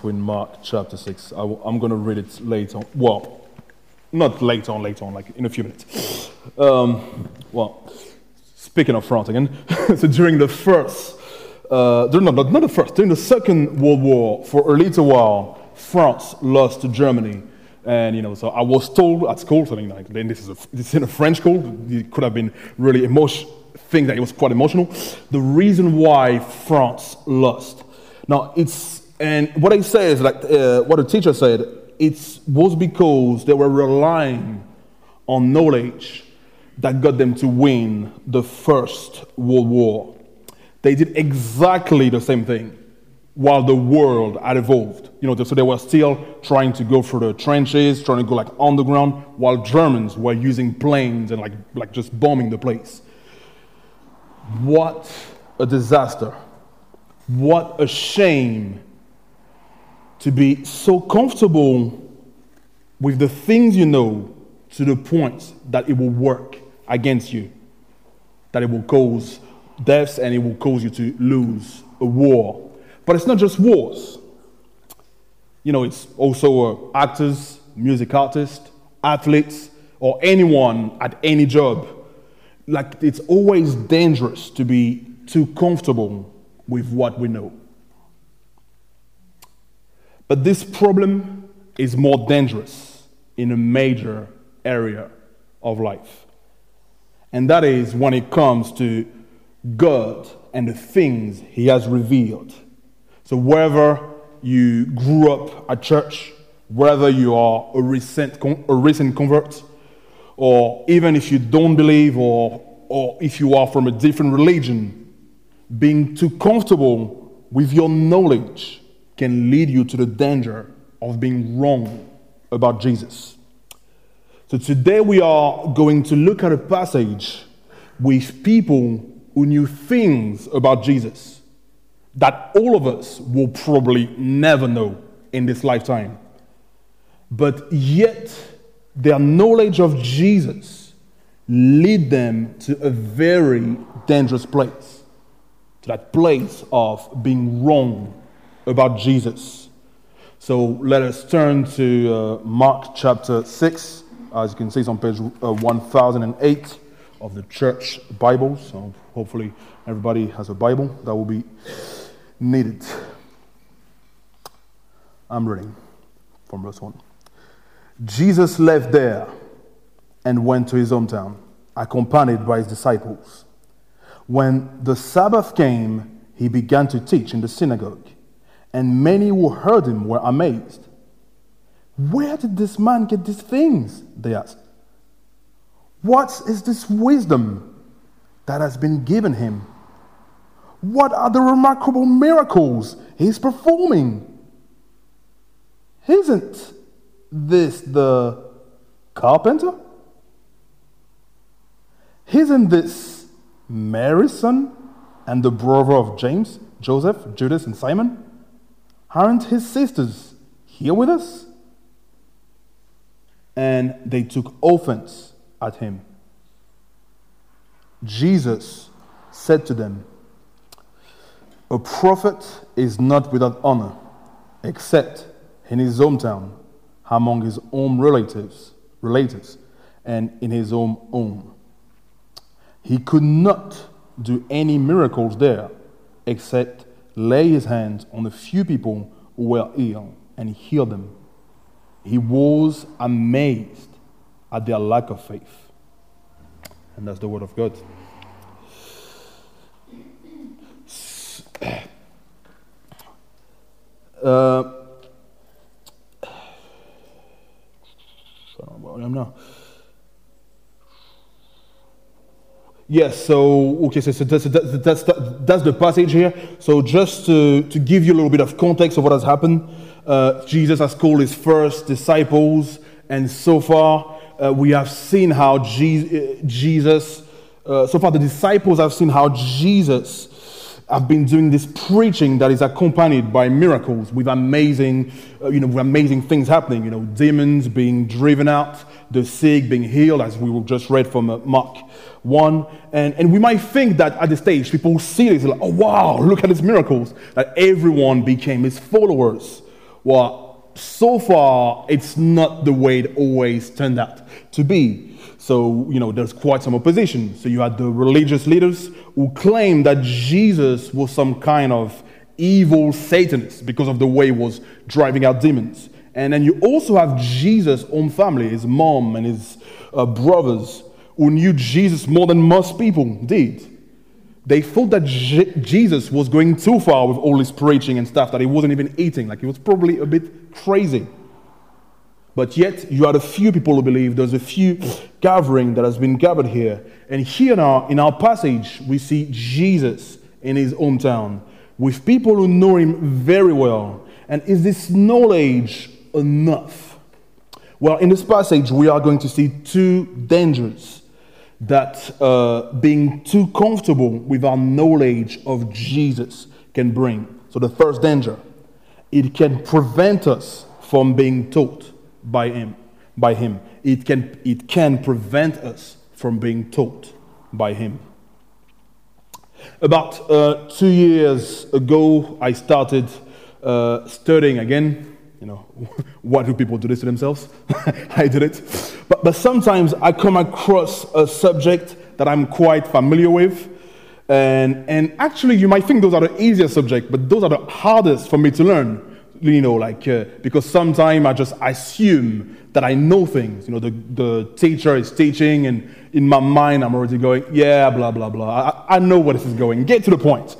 us in Mark chapter 6. I'm going to read it later. Well, not later on, like in a few minutes. Speaking of France again, so during the Second World War, for a little while, France lost to Germany. And, so I was told at school, then this is in a French school, it could have been really think that it was quite emotional. The reason why France lost. Now, what they say is what the teacher said, it was because they were relying on knowledge that got them to win the First World War. They did exactly the same thing while the world had evolved. So they were still trying to go through the trenches, trying to go underground, while Germans were using planes and just bombing the place. What a disaster. What a shame to be so comfortable with the things you know to the point that it will work against you, that it will cause deaths and it will cause you to lose a war. But it's not just wars. It's also actors, music artists, athletes, or anyone at any job. It's always dangerous to be too comfortable with what we know. But this problem is more dangerous in a major area of life. And that is when it comes to God and the things He has revealed. So wherever you grew up at church, whether you are a recent convert, or even if you don't believe, or if you are from a different religion, being too comfortable with your knowledge can lead you to the danger of being wrong about Jesus. So today we are going to look at a passage with people who knew things about Jesus that all of us will probably never know in this lifetime. But yet, their knowledge of Jesus lead them to a very dangerous place, to that place of being wrong about Jesus. So let us turn to Mark chapter 6. As you can see, it's on page 1008 of the church Bible. So hopefully everybody has a Bible that will be needed. I'm reading from verse 1. Jesus left there and went to his hometown, accompanied by his disciples. When the Sabbath came, he began to teach in the synagogue, and many who heard him were amazed. "Where did this man get these things?" they asked. "What is this wisdom that has been given him? What are the remarkable miracles he's performing? Isn't this the carpenter? Isn't this Mary's son and the brother of James, Joseph, Judas, and Simon? Aren't his sisters here with us?" And they took offense at him. Jesus said to them, "A prophet is not without honor, except in his hometown, among his own relatives, and in his own home. He could not do any miracles there, except lay his hands on a few people who were ill and heal them. He was amazed at their lack of faith." And that's the word of God. Yes, so that's the passage here. So just to give you a little bit of context of what has happened, Jesus has called his first disciples, and so far we have seen how Jesus, so far the disciples have seen how Jesus have been doing this preaching that is accompanied by miracles with amazing things happening. Demons being driven out, the sick being healed, as we just read from Mark 1. And we might think that at this stage, people see this like, "Oh wow, look at these miracles," that everyone became his followers. Well, so far, it's not the way it always turned out to be. So, there's quite some opposition. So you had the religious leaders who claimed that Jesus was some kind of evil Satanist because of the way he was driving out demons. And then you also have Jesus' own family, his mom and his brothers, who knew Jesus more than most people did. They thought that Jesus was going too far with all his preaching and stuff, that he wasn't even eating, like he was probably a bit crazy. But yet, you had a few people who believe, there's a few gathering that has been gathered here. And here now, in our passage, we see Jesus in his hometown, with people who know him very well. And is this knowledge enough? Well, in this passage, we are going to see two dangers that being too comfortable with our knowledge of Jesus can bring. So the first danger, it can prevent us from being taught by him. It can prevent us from being taught by him. About 2 years ago, I started studying again. Why do people do this to themselves? I did it. But sometimes I come across a subject that I'm quite familiar with. And actually, you might think those are the easier subjects, but those are the hardest for me to learn. Because sometimes I just assume that I know things. The teacher is teaching, and in my mind, I'm already going, yeah, blah, blah, blah. I know where this is going. Get to the point.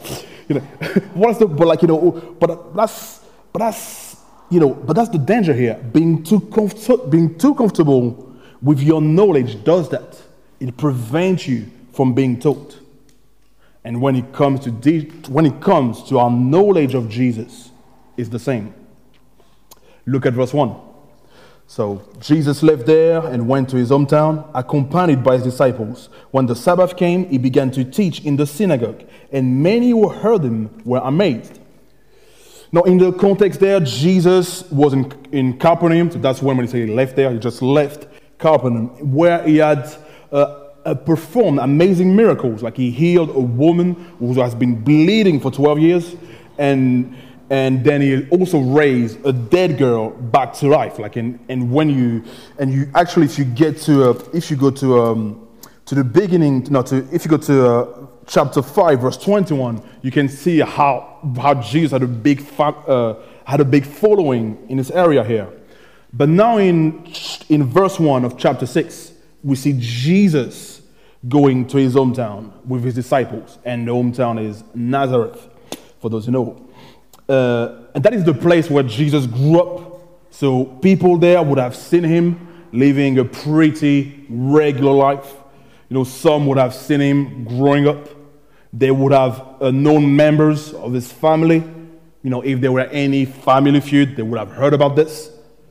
But that's the danger here. Being too comfortable with your knowledge does that. It prevents you from being taught. And when it comes to our knowledge of Jesus, it's the same. Look at verse 1. So Jesus left there and went to his hometown, accompanied by his disciples. When the Sabbath came, he began to teach in the synagogue, and many who heard him were amazed. Now, in the context there, Jesus was in Capernaum, so that's when we say he left there. He just left Capernaum, where he had performed amazing miracles. Like he healed a woman who has been bleeding for 12 years, and then he also raised a dead girl back to life. If you go to the beginning, if you go to chapter 5, verse 21, you can see how Jesus had a big following in this area here. But now in verse 1 of chapter 6, we see Jesus going to his hometown with his disciples. And the hometown is Nazareth, for those who know. And that is the place where Jesus grew up. So people there would have seen him living a pretty regular life. Some would have seen him growing up. They would have known members of his family. If there were any family feud, they would have heard about this.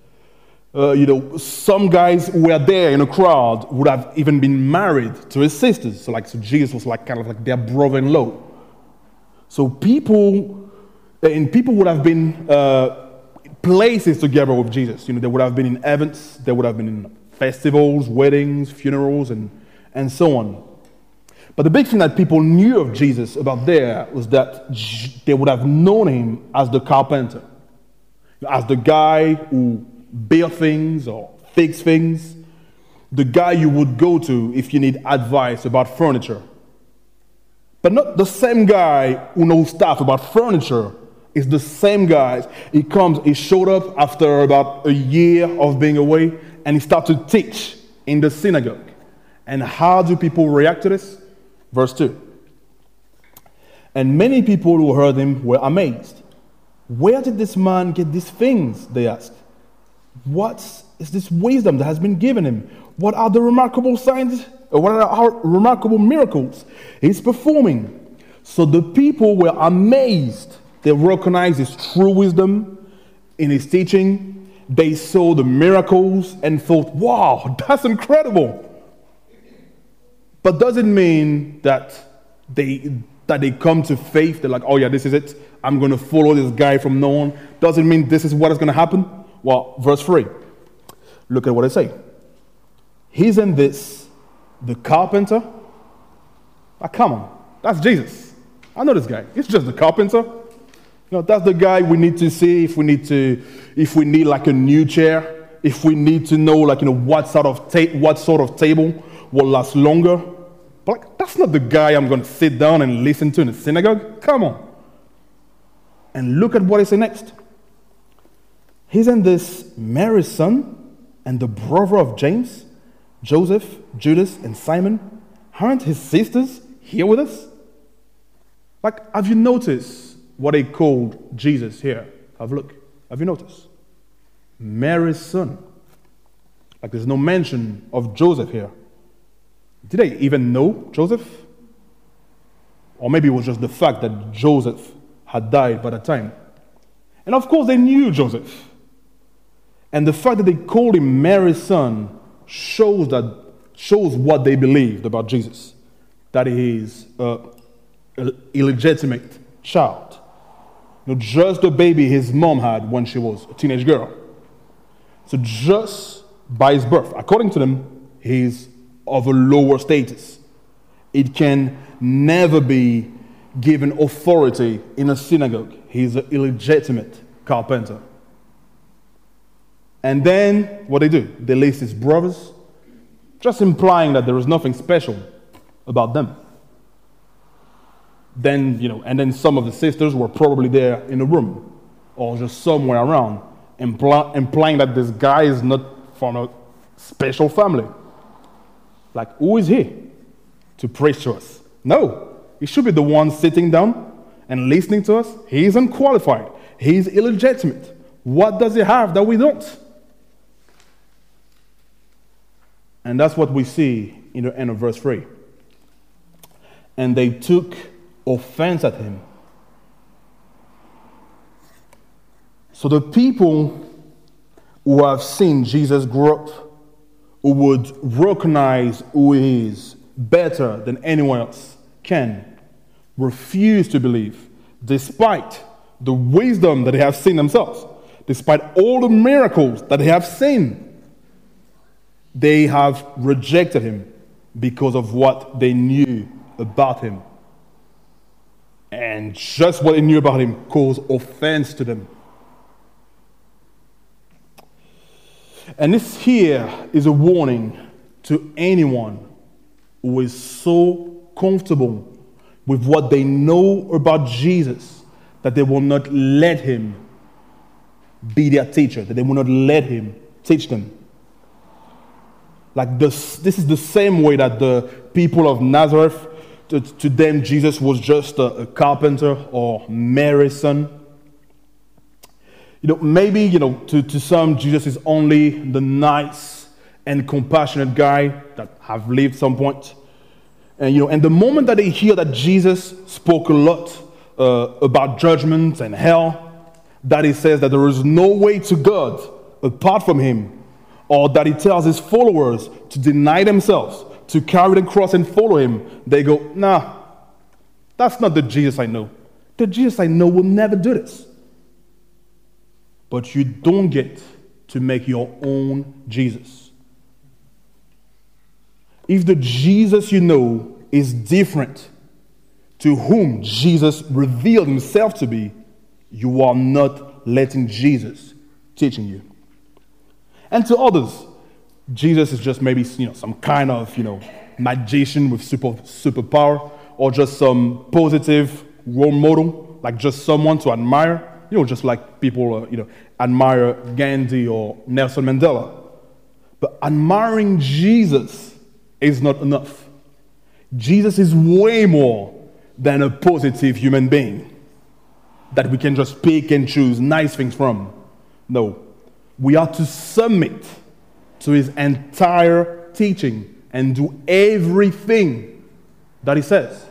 Some guys who were there in a crowd would have even been married to his sisters. So Jesus was kind of like their brother-in-law. So people would have been places together with Jesus. They would have been in events, they would have been in festivals, weddings, funerals, and so on. But the big thing that people knew of Jesus about there was that they would have known him as the carpenter, as the guy who built things or fixed things, the guy you would go to if you need advice about furniture. But not the same guy who knows stuff about furniture. It's the same guy. He showed up after about a year of being away, and he started to teach in the synagogue. And how do people react to this? Verse 2. And many people who heard him were amazed. Where did this man get these things? They asked. What is this wisdom that has been given him? What are the remarkable signs? Or what are remarkable miracles he's performing? So the people were amazed. They recognized his true wisdom in his teaching. They saw the miracles and thought, wow, that's incredible. But does it mean that they come to faith? They're like, oh yeah, this is it. I'm going to follow this guy from now on. Does it mean this is what is going to happen? Well, verse 3. Look at what it says. Isn't this the carpenter? Come on. That's Jesus. I know this guy. He's just the carpenter. That's the guy we need to see if we need like a new chair, if we need to know like, what sort of table will last longer. But like, that's not the guy I'm going to sit down and listen to in the synagogue. Come on. And look at what he says next. Isn't this Mary's son and the brother of James, Joseph, Judas, and Simon? Aren't his sisters here with us? Like, have you noticed what they called Jesus here? Have a look. Have you noticed? Mary's son. Like, there's no mention of Joseph here. Did they even know Joseph? Or maybe it was just the fact that Joseph had died by the time. And of course they knew Joseph. And the fact that they called him Mary's son shows what they believed about Jesus. That he is an illegitimate child. Just the baby his mom had when she was a teenage girl. So just by his birth, according to them, he's of a lower status. It can never be given authority in a synagogue. He's an illegitimate carpenter. And then what they do, they list his brothers, just implying that there is nothing special about them. Then, and then some of the sisters were probably there in the room or just somewhere around, implying that this guy is not from a special family. Like, who is he to preach to us? No, he should be the one sitting down and listening to us. He's unqualified. He's illegitimate. What does he have that we don't? And that's what we see in the end of verse 3. And they took offense at him. So the people who have seen Jesus grow up, who would recognize who he is better than anyone else can, refuse to believe, despite the wisdom that they have seen themselves, despite all the miracles that they have seen. They have rejected him because of what they knew about him. And just what they knew about him caused offense to them. And this here is a warning to anyone who is so comfortable with what they know about Jesus that they will not let him be their teacher, that they will not let him teach them. Like this is the same way that the people of Nazareth, to them Jesus was just a carpenter or Mary's son. Maybe, to some Jesus is only the nice and compassionate guy that have lived some point. And the moment that they hear that Jesus spoke a lot about judgment and hell, that he says that there is no way to God apart from him, or that he tells his followers to deny themselves, to carry the cross and follow him, they go, nah, that's not the Jesus I know. The Jesus I know will never do this. But you don't get to make your own Jesus. If the Jesus you know is different to whom Jesus revealed himself to be, you are not letting Jesus teaching you. And to others, Jesus is just maybe some kind of magician with superpower, or just some positive role model, like just someone to admire. Just like people admire Gandhi or Nelson Mandela. But admiring Jesus is not enough. Jesus is way more than a positive human being that we can just pick and choose nice things from. No. We are to submit to his entire teaching and do everything that he says.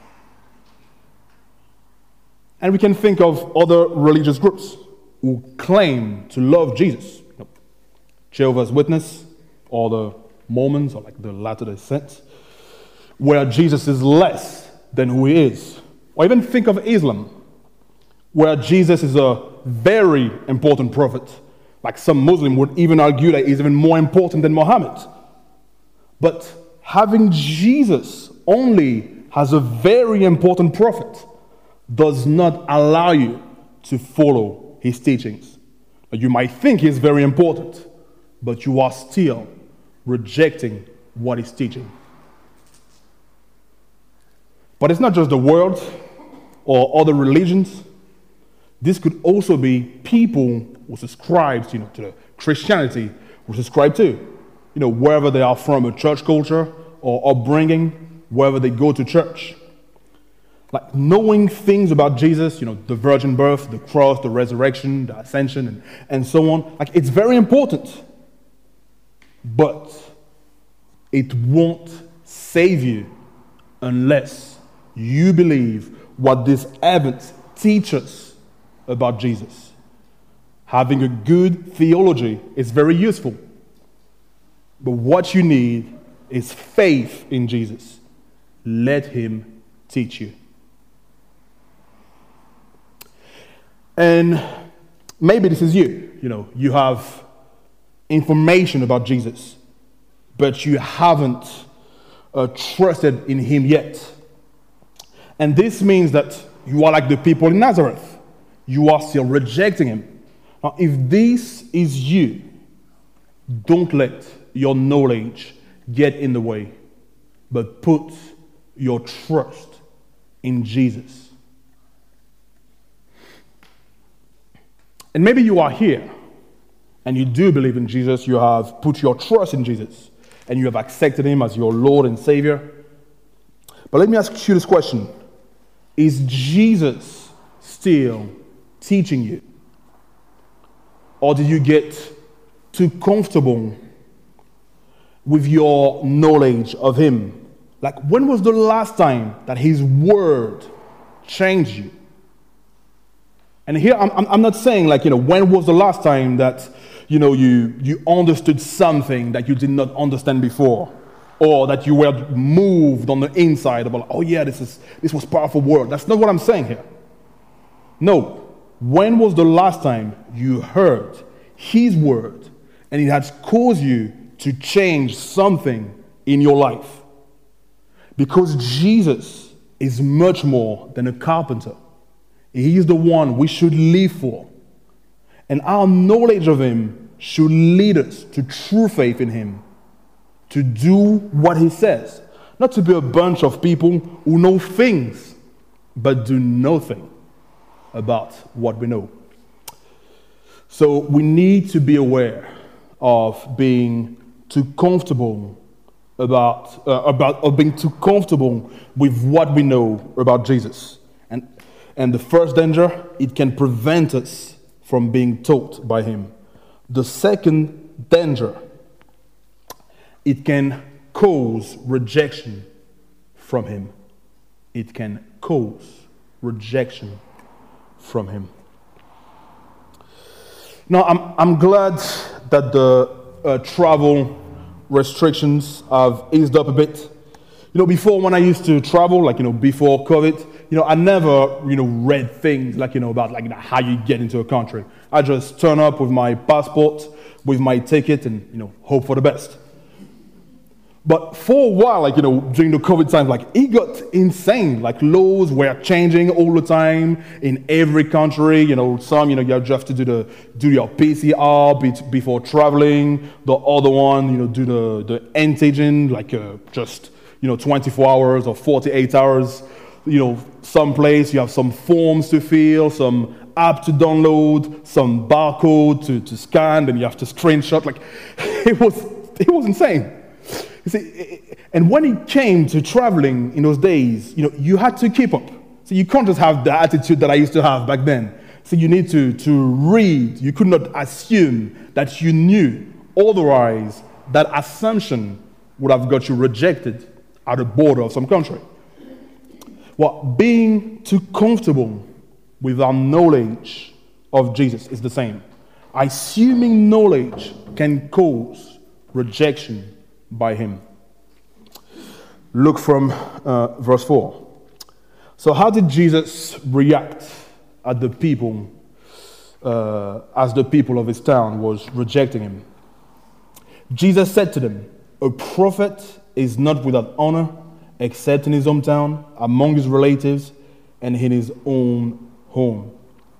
And we can think of other religious groups who claim to love Jesus. Jehovah's Witness, or the Mormons, or like the Latter-day Saints, where Jesus is less than who he is. Or even think of Islam, where Jesus is a very important prophet. Like some Muslim would even argue that he's even more important than Muhammad. But having Jesus only as a very important prophet does not allow you to follow his teachings. You might think he's very important, but you are still rejecting what he's teaching. But it's not just the world or other religions. This could also be people who subscribe to the Christianity who subscribe to, wherever they are from, a church culture or upbringing, wherever they go to church. Like knowing things about Jesus, the virgin birth, the cross, the resurrection, the ascension, and so on, it's very important. But it won't save you unless you believe what these events teach us about Jesus. Having a good theology is very useful. But what you need is faith in Jesus. Let him teach you. And maybe this is you. You have information about Jesus, but you haven't trusted in him yet. And this means that you are like the people in Nazareth. You are still rejecting him. Now, if this is you, don't let your knowledge get in the way, but put your trust in Jesus. And maybe you are here, and you do believe in Jesus, you have put your trust in Jesus, and you have accepted him as your Lord and Savior. But let me ask you this question. Is Jesus still teaching you? Or did you get too comfortable with your knowledge of him? Like, when was the last time that his word changed you? And here, I'm not saying, when was the last time that, you understood something that you did not understand before, or that you were moved on the inside about, oh yeah, this was powerful word. That's not what I'm saying here. No. When was the last time you heard his word and it has caused you to change something in your life? Because Jesus is much more than a carpenter. He is the one we should live for. And our knowledge of him should lead us to true faith in him, to do what he says, not to be a bunch of people who know things, but do nothing about what we know. So we need to be aware of being too comfortable of being too comfortable with what we know about Jesus. And the first danger, it can prevent us from being taught by him. The second danger, it can cause rejection from him. It can cause rejection from him. Now, I'm glad that the travel restrictions have eased up a bit. Before, when I used to travel, before COVID, I never, read things about how you get into a country. I just turn up with my passport, with my ticket, and hope for the best. But for a while, during the COVID time, it got insane. Laws were changing all the time in every country. Some, you have to do your PCR before traveling. The other one, do the antigen, just 24 hours or 48 hours. Some place you have some forms to fill, some app to download, some barcode to scan, then you have to screenshot. It was insane. You see, and when it came to traveling in those days, you had to keep up. So you can't just have the attitude that I used to have back then. So you need to read. You could not assume that you knew. Otherwise, that assumption would have got you rejected at the border of some country. Well, being too comfortable with our knowledge of Jesus is the same. Assuming knowledge can cause rejection by him. Look from verse 4. So how did Jesus react at the people as the people of his town was rejecting him? Jesus said to them, "A prophet is not without honor except in his hometown, among his relatives, and in his own home."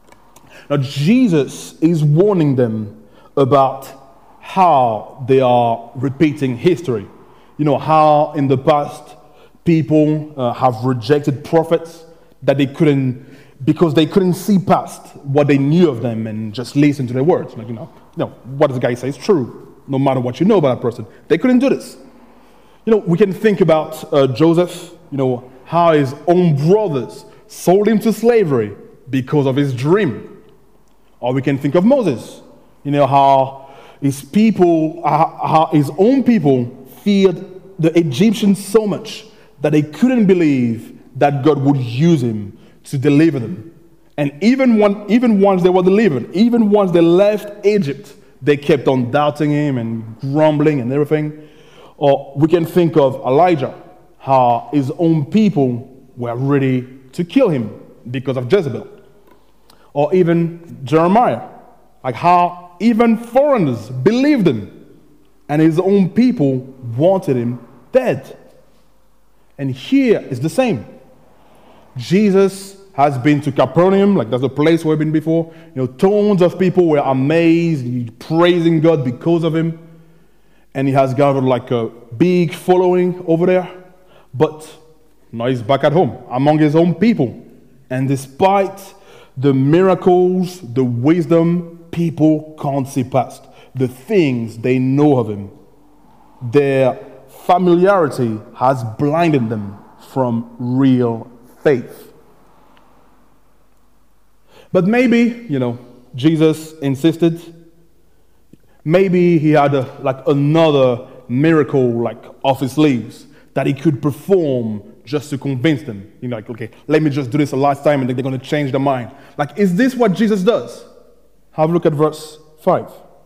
Now, Jesus is warning them about how they are repeating history. You know, how in the past people have rejected prophets that they couldn't, because they couldn't see past what they knew of them and just listen to their words. Like, what does the guy say is true, no matter what you know about that person. They couldn't do this. We can think about Joseph, how his own brothers sold him to slavery because of his dream. Or we can think of Moses, how his people, how his own people feared the Egyptians so much that they couldn't believe that God would use him to deliver them. And even once they were delivered, even once they left Egypt, they kept on doubting him and grumbling and everything. Or we can think of Elijah, how his own people were ready to kill him because of Jezebel. Or even Jeremiah, like how even foreigners believed him and his own people wanted him dead. And here is the same. Jesus has been to Capernaum, like that's a place where he'd been before. Tons of people were amazed, praising God because of him. And he has gathered like a big following over there. But now he's back at home among his own people. And despite the miracles, the wisdom, people can't see past the things they know of him. Their familiarity has blinded them from real faith. But maybe, Jesus insisted. Maybe he had another miracle off his sleeves that he could perform just to convince them. Okay, let me just do this a last time and then they're going to change their mind. Is this what Jesus does? Have a look at verse 5.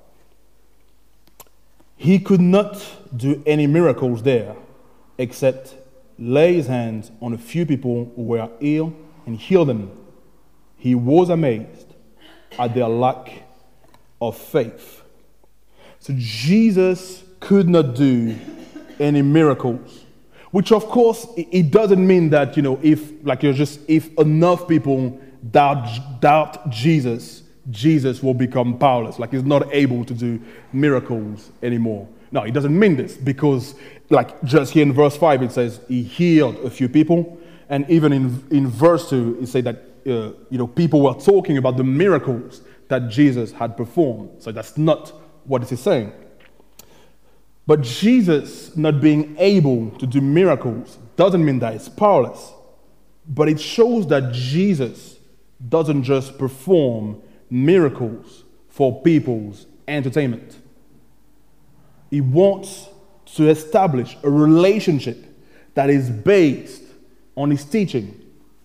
He could not do any miracles there except lay his hands on a few people who were ill and heal them. He was amazed at their lack of faith. So Jesus could not do any miracles, which of course it doesn't mean that if enough people doubt Jesus, Jesus will become powerless, he's not able to do miracles anymore. No, it doesn't mean this, because just here in verse 5 it says he healed a few people, and even in verse 2 it said that people were talking about the miracles that Jesus had performed. So that's not what it is saying. But Jesus not being able to do miracles doesn't mean that he's powerless, but it shows that Jesus doesn't just perform miracles for people's entertainment. He wants to establish a relationship that is based on his teaching.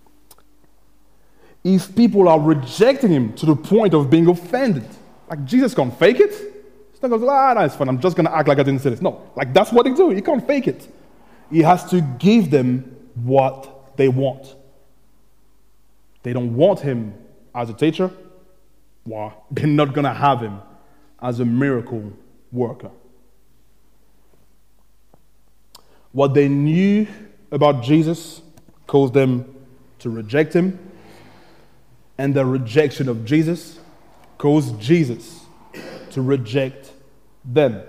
If people are rejecting him to the point of being offended, Jesus can't fake it. He's not going to say, no, it's fine, I'm just going to act like I didn't say this. No, that's what he do. He can't fake it. He has to give them what they want. They don't want him as a teacher. Well, they're not going to have him as a miracle worker. What they knew about Jesus caused them to reject him, and the rejection of Jesus caused Jesus to reject them.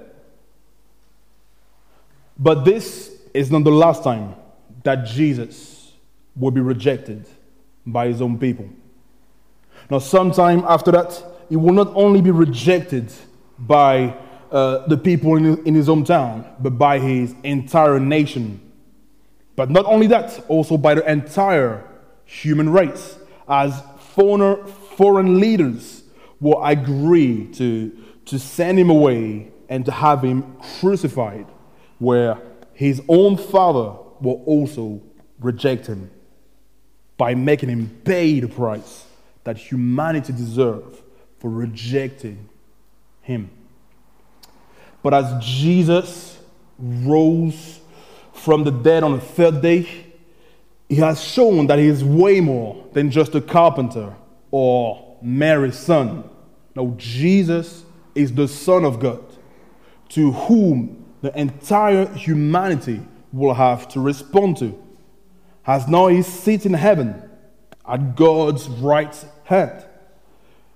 But this is not the last time that Jesus will be rejected by his own people. Now, sometime after that, he will not only be rejected by the people in his hometown, but by his entire nation. But not only that, also by the entire human race, as foreign leaders will agree to send him away and to have him crucified, where his own father will also reject him by making him pay the price that humanity deserves for rejecting him. But as Jesus rose from the dead on the third day, he has shown that he is way more than just a carpenter or Mary's son. No, Jesus is the Son of God, to whom the entire humanity will have to respond to, as now he sits in heaven at God's right hand.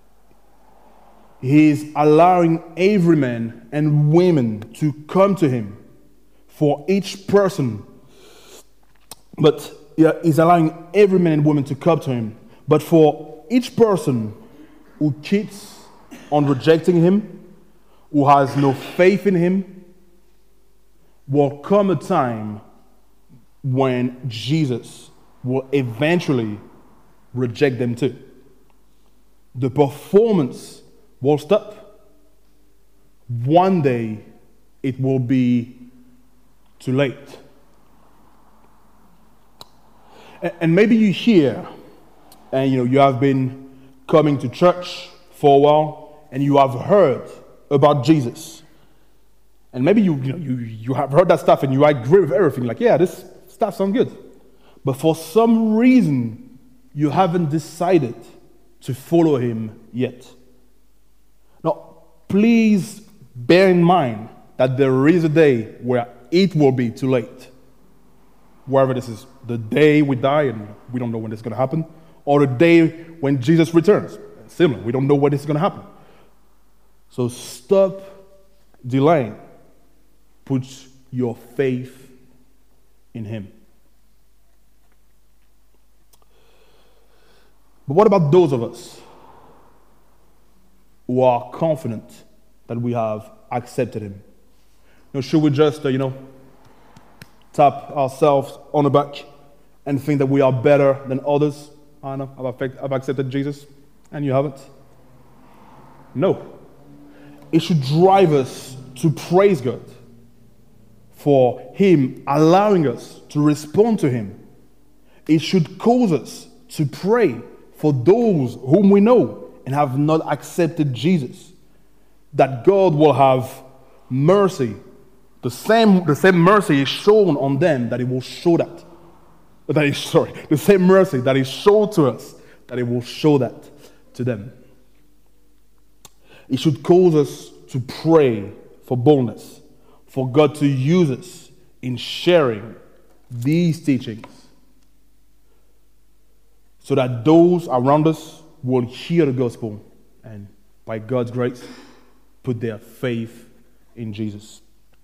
He is allowing every man and women to come to him for each person. But he's allowing every man and woman to come to him. But for each person who keeps on rejecting him, who has no faith in him, will come a time when Jesus will eventually reject them too. The performance will stop. One day it will be too late. And maybe you hear, and you have been coming to church for a while, and you have heard about Jesus. And maybe you have heard that stuff and you agree with everything. Like, yeah, this stuff sounds good. But for some reason, you haven't decided to follow him yet. Now, please bear in mind that there is a day where it will be too late. Whether this is the day we die and we don't know when this is going to happen, or the day when Jesus returns. Similar, we don't know when this is going to happen. So stop delaying. Put your faith in him. But what about those of us who are confident that we have accepted him? Should we just, tap ourselves on the back and think that we are better than others? I know, I've accepted Jesus, and you haven't. No. It should drive us to praise God for him allowing us to respond to him. It should cause us to pray for those whom we know and have not accepted Jesus, that God will have mercy. The same mercy is shown on them, that it will show that. The same mercy that is shown to us, that it will show that to them. It should cause us to pray for boldness, for God to use us in sharing these teachings, so that those around us will hear the gospel and, by God's grace, put their faith in Jesus.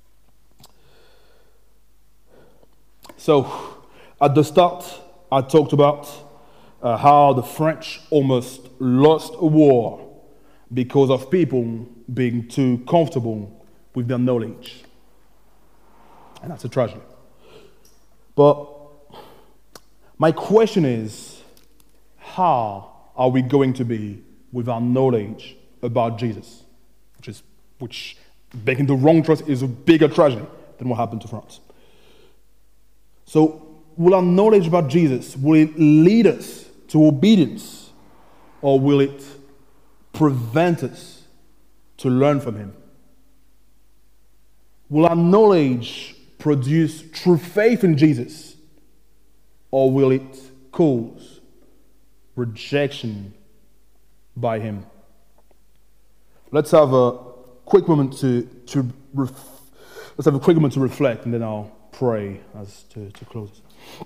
So, at the start, I talked about how the French almost lost a war because of people being too comfortable with their knowledge. And that's a tragedy. But my question is, how are we going to be with our knowledge about Jesus? Which making the wrong choice is a bigger tragedy than what happened to France. So, will our knowledge about Jesus, will it lead us to obedience, or will it prevent us to learn from him? Will our knowledge produce true faith in Jesus, or will it cause rejection by him? Let's have a quick moment to reflect, and then I'll pray as to close.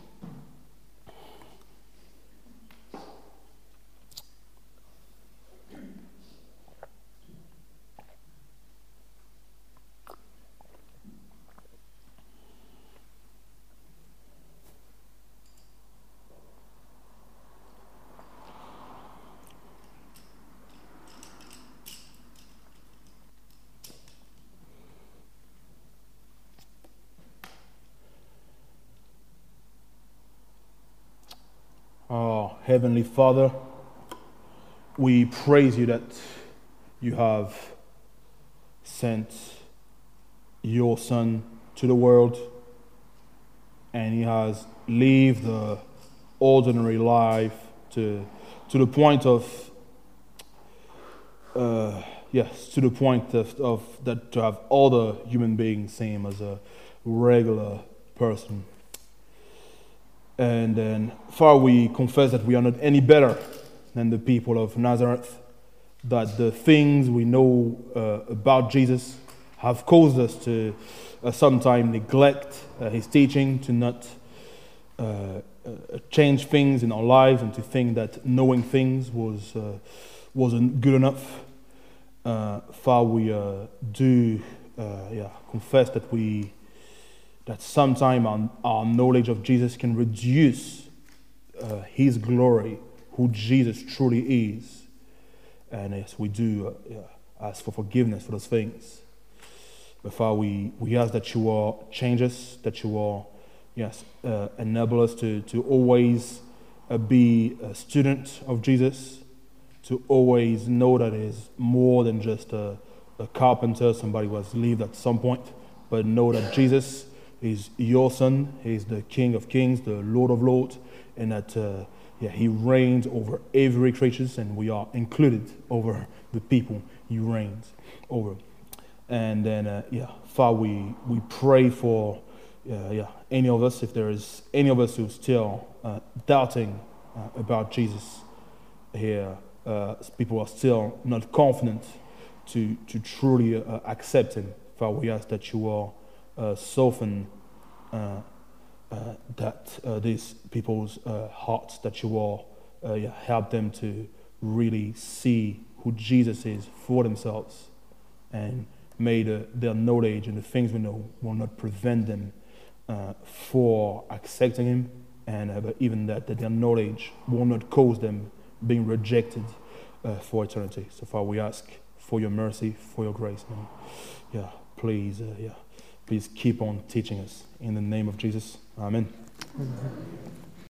Oh, Heavenly Father, we praise you that you have sent your Son to the world, and he has lived the ordinary life to the point of that to have all the human beings same as a regular person. And then, far we confess that we are not any better than the people of Nazareth, that the things we know about Jesus have caused us to sometimes neglect his teaching, to not change things in our lives, and to think that knowing things wasn't good enough. Father, we do confess that sometimes our knowledge of Jesus can reduce His glory, who Jesus truly is. And yes, we do ask for forgiveness for those things. But Father, we ask that you will change us, that you will, enable us to always be a student of Jesus, to always know that it is more than just a carpenter, somebody who has lived at some point, but know that Jesus is your Son, He is the King of Kings, the Lord of Lords, and that He reigns over every creature, and we are included over the people He reigns over. And then, Father, we pray for any of us, if there is any of us who's still doubting about Jesus here, people are still not confident to truly accept Him. Father, we ask that you will soften these people's hearts, that you will help them to really see who Jesus is for themselves, and may their knowledge and the things we know will not prevent them for accepting Him, and even that their knowledge will not cause them being rejected for eternity. So Father, we ask for your mercy, for your grace, and please keep on teaching us. In the name of Jesus, amen.